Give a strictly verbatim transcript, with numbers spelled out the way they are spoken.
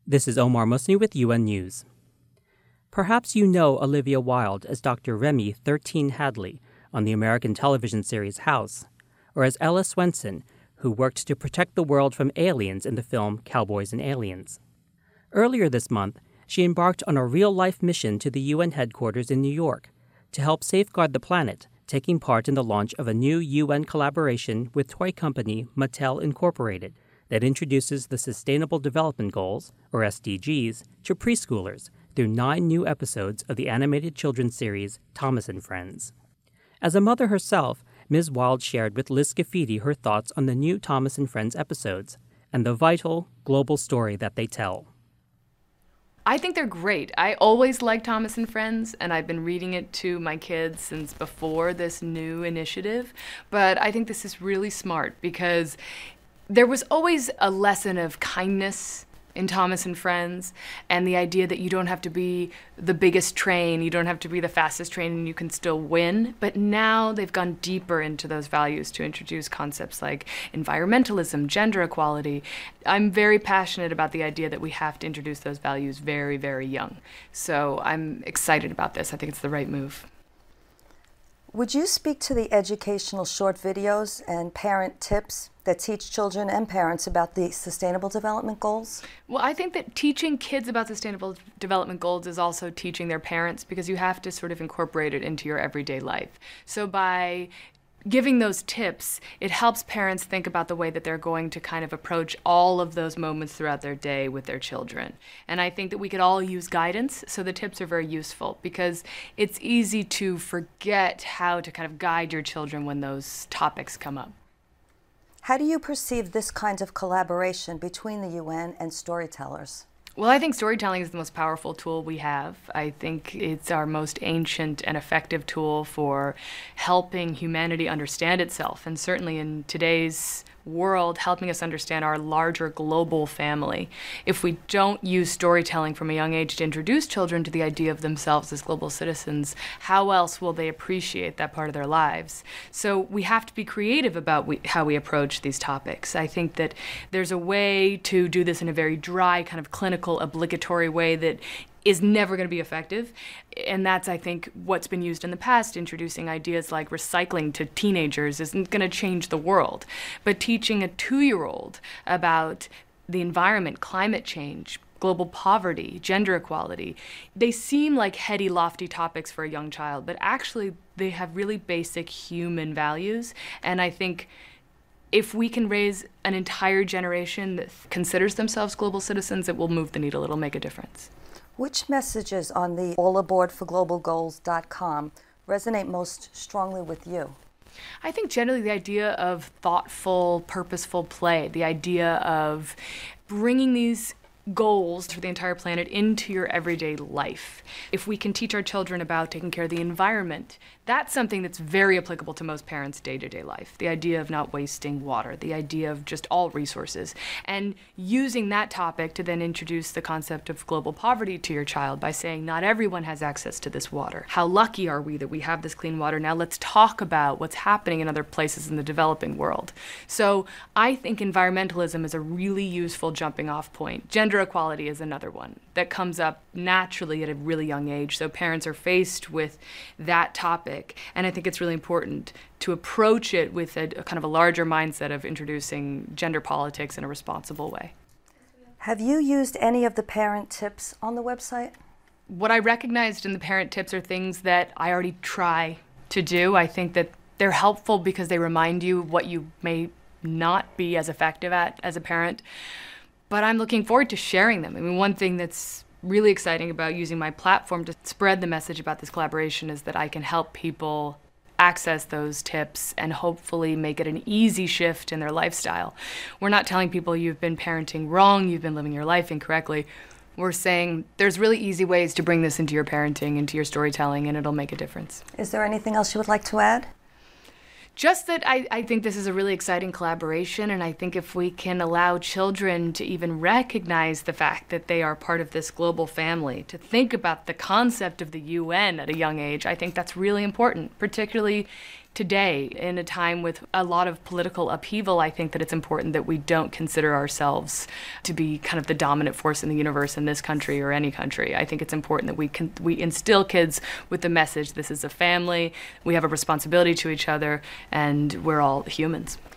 This is Omar Musni with U N News. Perhaps you know Olivia Wilde as Doctor Remy thirteen Hadley on the American television series House, or as Ella Swenson, who worked to protect the world from aliens in the film Cowboys and Aliens. Earlier this month, she embarked on a real-life mission to the U N headquarters in New York to help safeguard the planet, taking part in the launch of a new U N collaboration with toy company Mattel Incorporated that introduces the Sustainable Development Goals, or S D Gs, to preschoolers through nine new episodes of the animated children's series Thomas and Friends. As a mother herself, Miz Wilde shared with Liz Scafidi her thoughts on the new Thomas and Friends episodes and the vital, global story that they tell. I think they're great. I always liked Thomas and Friends, and I've been reading it to my kids since before this new initiative. But I think this is really smart because there was always a lesson of kindness in Thomas and Friends, and the idea that you don't have to be the biggest train, you don't have to be the fastest train, and you can still win. But now they've gone deeper into those values to introduce concepts like environmentalism, gender equality. I'm very passionate about the idea that we have to introduce those values very, very young. So I'm excited about this. I think it's the right move. Would you speak to the educational short videos and parent tips that teach children and parents about the Sustainable Development Goals? Well, I think that teaching kids about Sustainable Development Goals is also teaching their parents, because you have to sort of incorporate it into your everyday life. So by giving those tips, it helps parents think about the way that they're going to kind of approach all of those moments throughout their day with their children. And I think that we could all use guidance, so the tips are very useful, because it's easy to forget how to kind of guide your children when those topics come up. How do you perceive this kind of collaboration between the U N and storytellers? Well, I think storytelling is the most powerful tool we have. I think it's our most ancient and effective tool for helping humanity understand itself, and certainly in today's world, helping us understand our larger global family. If we don't use storytelling from a young age to introduce children to the idea of themselves as global citizens, how else will they appreciate that part of their lives? So we have to be creative about we, how we approach these topics. I think that there's a way to do this in a very dry, kind of clinical, obligatory way that is never going to be effective. And that's, I think, what's been used in the past. Introducing ideas like recycling to teenagers isn't going to change the world. But teaching a two-year-old about the environment, climate change, global poverty, gender equality, they seem like heady, lofty topics for a young child, but actually they have really basic human values. And I think if we can raise an entire generation that considers themselves global citizens, it will move the needle. It'll make a difference. Which messages on the all aboard for global goals dot com resonate most strongly with you? I think generally the idea of thoughtful, purposeful play, the idea of bringing these goals for the entire planet into your everyday life. If we can teach our children about taking care of the environment, that's something that's very applicable to most parents' day-to-day life. The idea of not wasting water, the idea of just all resources, and using that topic to then introduce the concept of global poverty to your child by saying not everyone has access to this water. How lucky are we that we have this clean water? Now let's talk about what's happening in other places in the developing world. So I think environmentalism is a really useful jumping off point. Gender equality is another one that comes up naturally at a really young age. So parents are faced with that topic, and I think it's really important to approach it with a, a kind of a larger mindset of introducing gender politics in a responsible way. Have you used any of the parent tips on the website? What I recognized in the parent tips are things that I already try to do. I think that they're helpful because they remind you what you may not be as effective at as a parent. But I'm looking forward to sharing them. I mean, one thing that's really exciting about using my platform to spread the message about this collaboration is that I can help people access those tips and hopefully make it an easy shift in their lifestyle. We're not telling people you've been parenting wrong, you've been living your life incorrectly. We're saying there's really easy ways to bring this into your parenting, into your storytelling, and it'll make a difference. Is there anything else you would like to add? Just that I, I think this is a really exciting collaboration, and I think if we can allow children to even recognize the fact that they are part of this global family, to think about the concept of the U N at a young age, I think that's really important, particularly today, in a time with a lot of political upheaval, I think that it's important that we don't consider ourselves to be kind of the dominant force in the universe in this country or any country. I think it's important that we can we instill kids with the message, this is a family, we have a responsibility to each other, and we're all humans.